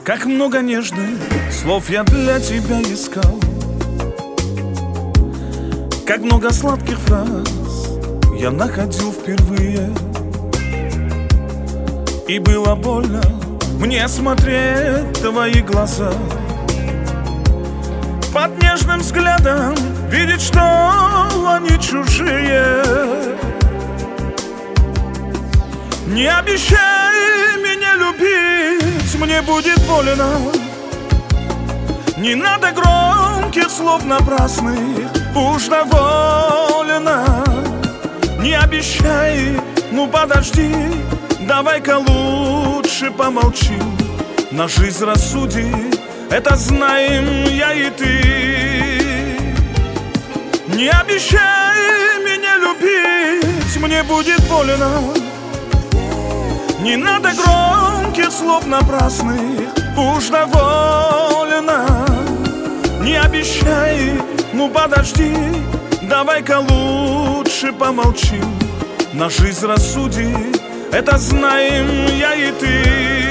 Как много нежных слов я для тебя искал, как много сладких фраз я находил впервые. И было больно мне смотреть твои глаза, под нежным взглядом видеть, что они чужие. Не обещай меня любить, мне будет больно. Не надо громких слов напрасных, уж довольно. Не обещай, ну подожди, давай-ка лучше помолчим. На жизнь рассудит, это знаем я и ты. Не обещай меня любить, мне будет больно. Не надо громких слов напрасных, уж довольно. Не обещай, ну подожди, давай-ка лучше помолчим. На жизнь рассудит, это знаем я и ты.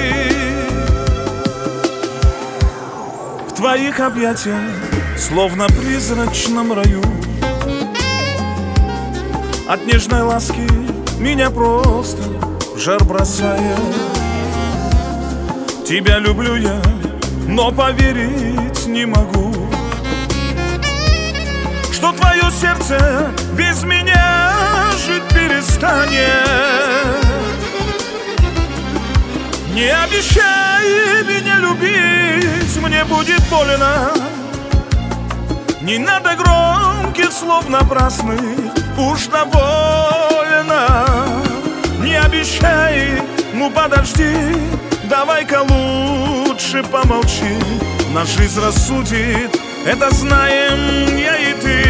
В твоих объятиях, словно в призрачном раю, от нежной ласки меня просто жар бросает. Тебя люблю я, но поверить не могу, что твое сердце без меня жить перестанет. Не обещай меня любить, мне будет больно. Не надо громких слов напрасных, уж довольно. Не обещай, ну подожди, давай-ка лучше помолчи. На жизнь рассудит, это знаем я и ты.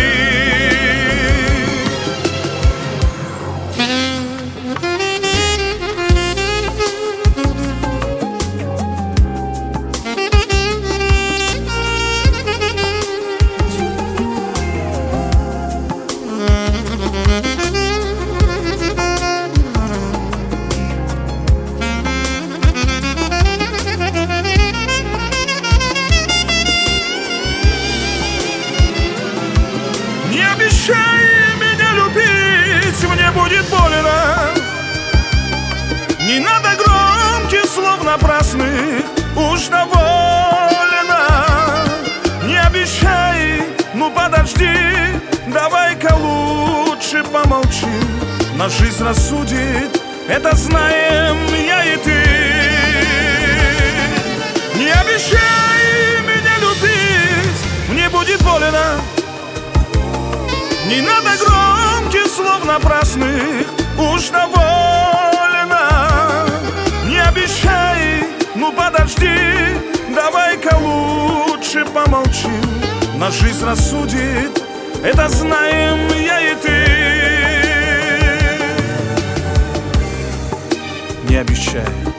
Не обещай меня любить, мне будет больно. Не надо громких слов напрасных, уж довольно. Не обещай, ну подожди, давай-ка лучше помолчим. На жизнь рассудит, это знаем я и ты. Не обещай меня любить, мне будет больно. Не надо громких слов напрасных, уж довольно. Не обещай, ну подожди, давай-ка лучше помолчим. На жизнь рассудит, это знаем я и ты. Не обещай.